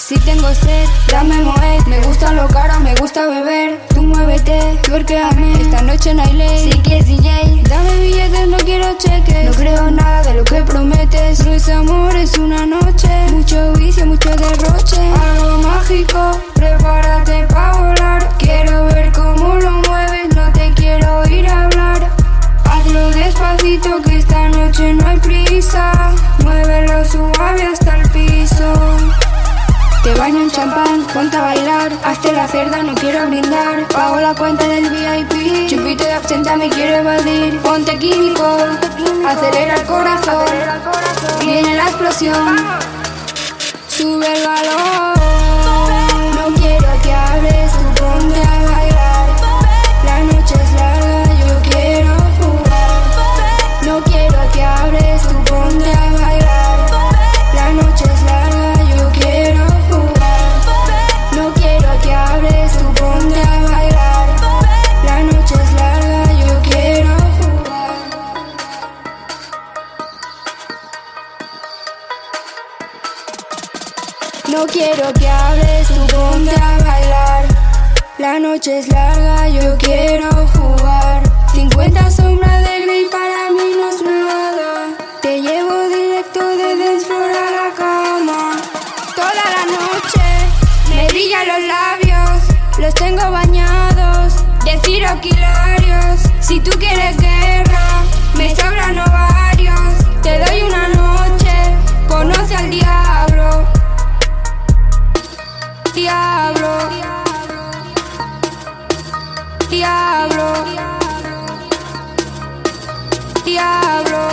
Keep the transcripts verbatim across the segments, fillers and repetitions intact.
Si tengo sed, dame moed. Me gusta lo caro, me gusta beber. Tú muévete, tuerqueame. Esta noche no hay ley. Si quieres D J, dame billetes, no quiero cheques. No creo nada de lo que prometes. No es amor, es una noche. Mucho vicio, mucho derroche. Algo mágico, prepárate pa' volar. Quiero ver cómo lo mueves, no te quiero oír hablar. Hazlo despacito que esta noche no hay prisa. Muévelo suave hasta el piso. Te baño en champán, ponte a bailar. Hazte la cerda, no quiero brindar. Pago la cuenta del V I P. Chupito de absenta me quiero evadir. Ponte químico, acelera el corazón. Viene la explosión. Sube el balón. No quiero que hables, tú ponte a bailar. La noche es larga, yo quiero jugar. No quiero que hables, tú ponte a bailar. La noche es larga, yo quiero jugar. No quiero que hables, tú ponte a bailar. La noche es larga, yo quiero jugar. No quiero que hables, tú ponte a bailar. La noche es larga, yo quiero jugar. cincuenta sombras de Grey para mí no es nada. Te llevo directo de dance floor a la cama. Toda la noche me brillan los labios. Los tengo bañados de ciroquilarios. Si tú quieres guerra, me sobran ovarios. Te doy una noche, conoce al diablo. Diablo, diablo, diablo,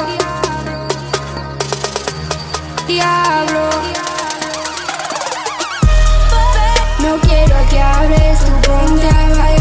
diablo. No quiero que hables, tú ponte a bailar.